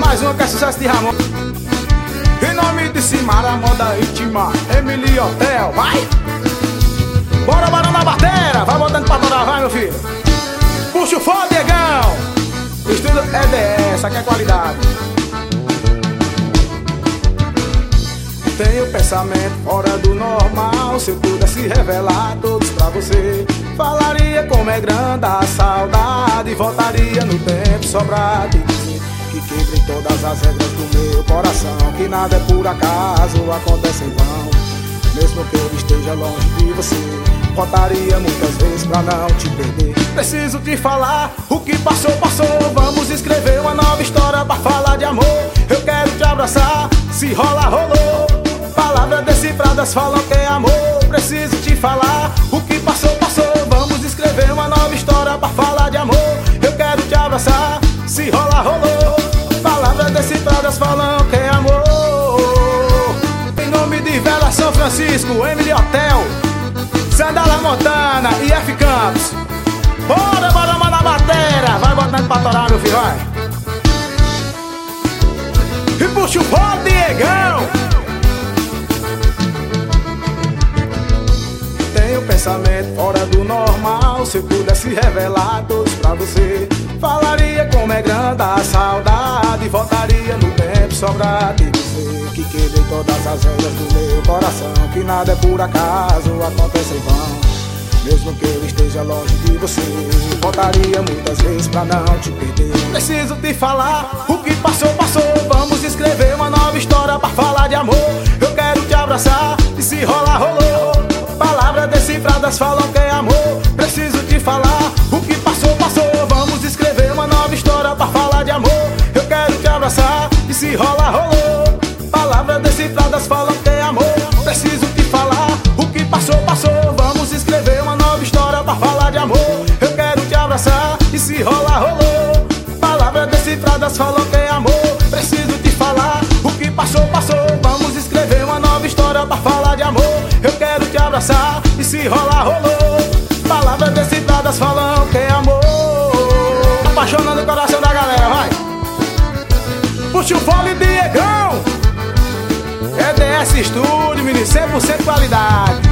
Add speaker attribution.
Speaker 1: mais uma que é sucesso de Ramon. Em nome de Simara, moda íntima, Emily Hotel, vai! Bora, bora na bateria, vai botando pra torar, vai meu filho. Puxa o fogo, Diegão. Estúdio EDS, aqui é qualidade. Tenho pensamento fora do normal. Se eu pudesse revelar todos pra você, falaria como é grande a saudade. Voltaria no tempo só pra te dizer que quebrei todas as regras do meu coração, que nada é por acaso, acontece em vão. Mesmo que eu esteja longe de você, voltaria muitas vezes pra não te perder. Preciso te falar, o que passou, passou. Vamos escrever uma nova história pra falar de amor. Eu quero te abraçar, se rola, rolou. Palavras decifradas falam que é amor. Preciso te falar, o que passou, passou. Vamos escrever uma nova história pra falar de amor. Eu quero te abraçar, se rola, rolou. Palavras decifradas falam que é amor. Em nome de Vela São Francisco, Emily Hotel, Sandala Montana e F Campos. Bora, bora, na bateria, vai botando pra torar, meu filho, vai. E puxa o fogo, Diegão. Tenho pensamento fora do normal. Se eu pudesse revelar todos pra você, falaria como é grande a saudade. Voltaria no tempo só pra te dizer que quebrei todas as regras do meu coração, que nada é por acaso, acontece em vão. Mesmo que eu esteja longe de você, voltaria muitas vezes pra não te perder. Preciso te falar, o que passou, passou. Vamos escrever uma nova história pra falar de amor. Eu quero te abraçar e se rolar, rolou. Palavras decifradas falam que é amor. Preciso te falar, o que passou, passou. Vamos escrever uma nova história pra falar de amor. Eu quero te abraçar e se rolar, rolou. Palavras decifradas falam que é amor. Preciso te falar, o que passou, passou. Vamos escrever uma nova história pra falar de amor. Eu quero te abraçar e se rolar, rolou. Palavras decifradas falam que é amor. Preciso te falar, o que passou, passou. Vamos escrever uma nova história pra falar de amor. Eu quero te abraçar e se rolar, rolou. Palavras decifradas falam que é amor. Apaixonando o coração da galera, vai. Puxa o fole, Diegão. EDS Estúdio, menino, 100% qualidade.